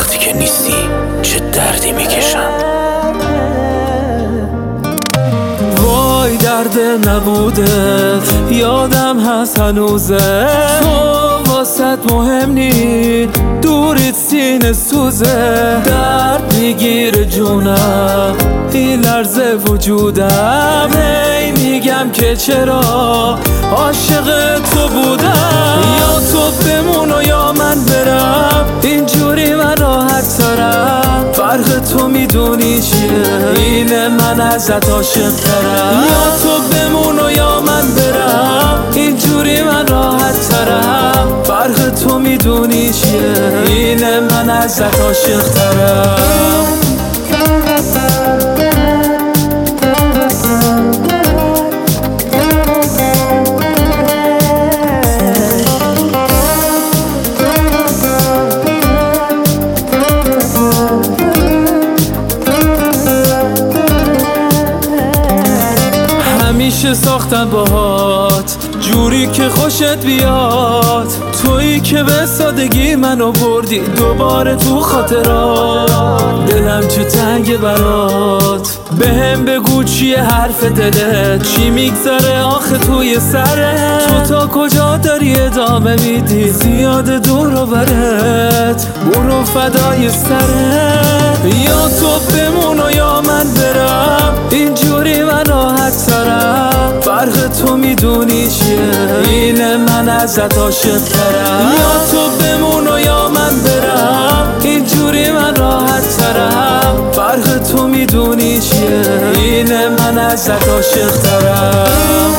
وقتی که نیستی چه دردی میکشم. وای درد نبودت یادم هست هنوزه، تو واسط مهم نی دوریت سینه سوزه. درد میگیره جونم این لرزه وجودم، هی میگم که چرا عاشق تو بودم. یا تو بمون و یا من برم، اینجوری من راحت ترم. فرق تو میدونی چیه؟ اینه من ازت عاشق ترم. یا تو بمون و یا من برم، اینجوری من راحت ترم. فرق تو میدونی چیه؟ اینه من ازت عاشق ترم. همیشه ساختم باهات جوری که خوشت بیاد، تویی که به سادگی منو بردی دوباره تو خاطرات. دلم چه تنگ برات، بهم بگو چیه حرف دلت، چی میگذره آخه توی سرت. تو تا کجا داری ادامه میدی؟ زیاد دور و برت، برو فدای سرت. یا تو بمون و یا من برم، اینجوری من راحت ترم. فرق تو میدونی چیه؟ اینه من ازت عاشق ترم. یا تو بمون و یا من برم، اینجوری من راحت ترم. فرق تو میدونی چیه؟ اینه من ازت عاشق ترم.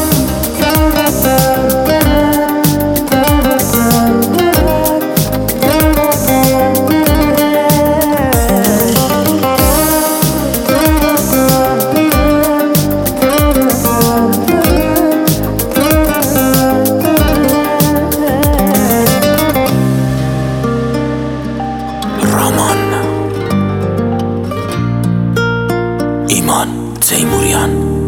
ایمان تیموریان